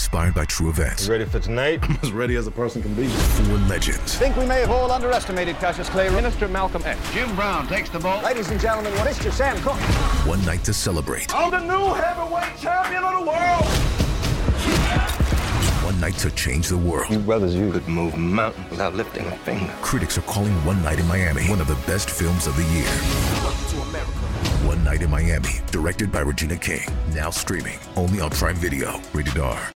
inspired by true events. You ready for tonight? I'm as ready as a person can be. 4 legends. Think we may have all underestimated Cassius Clay. Minister Malcolm X. Jim Brown takes the ball. Ladies and gentlemen, what is your Sam Cooke? One night to celebrate. I'm the new heavyweight champion of the world. One night to change the world. You brothers, you could move mountains without lifting a finger. Critics are calling One Night in Miami one of the best films of the year. One Night in Miami, directed by Regina King. Now streaming only on Prime Video. Rated R.